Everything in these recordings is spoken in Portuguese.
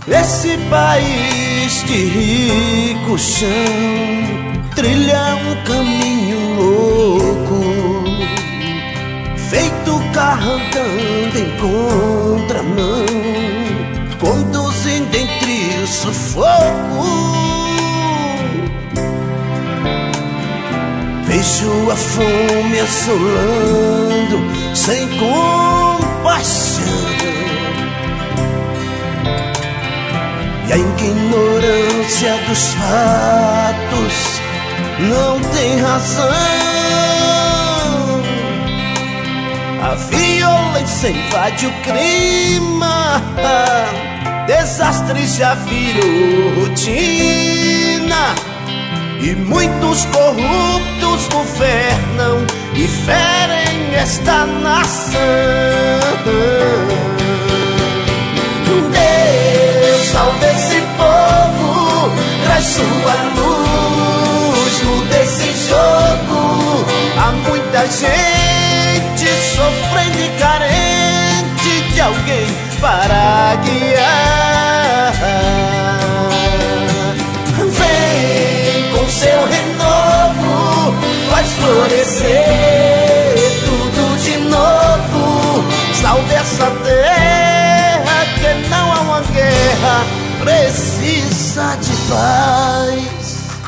Esse país de rico chão trilha um caminho louco, feito carro andando em contramão, conduzindo entre o sufoco. Vejo a fome assolando sem compaixão, e a ignorância dos fatos não tem razão. A violência invade o clima, desastres já virou rotina, e muitos corruptos governam e ferem esta nação. Deus, salve esse povo, traz sua luz, muda esse jogo. Há muita gente sofrendo e carente de alguém para guiar. Vem com seu renovo, faz florescer tudo de novo. Salve essa terra que não há uma guerra, precisa de paz.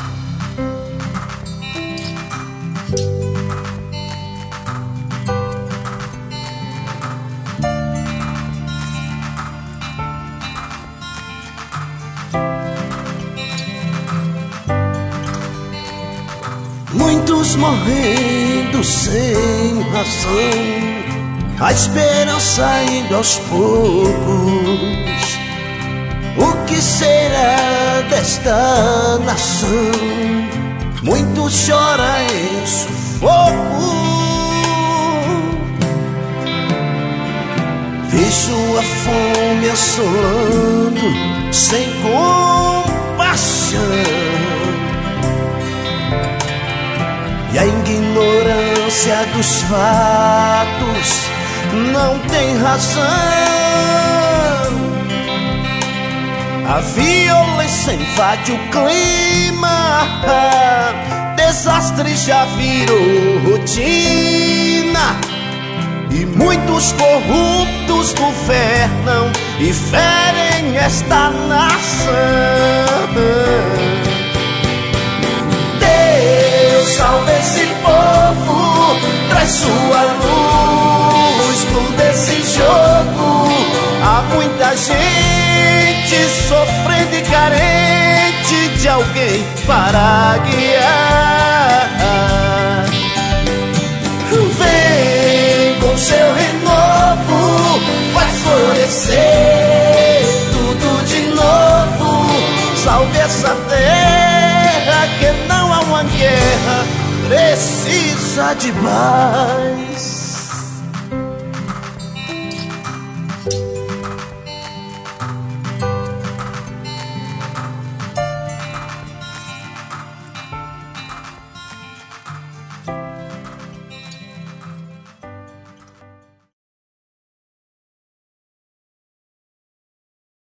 Muitos morrendo sem razão, a esperança indo aos poucos. O que será desta nação? Muitos choram em sufoco. Vejo a fome assolando sem compaixão, e a ignorância dos fatos não tem razão. A violência invade o clima, desastre já virou rotina, e muitos corruptos governam e ferem esta nação. Salve esse povo, traz sua luz, muda esse jogo. Há muita gente sofrendo e carente de alguém para guiar. Vem com seu renovo, faz florescer tudo de novo. Salve essa terra que não há uma guerra, precisa de paz.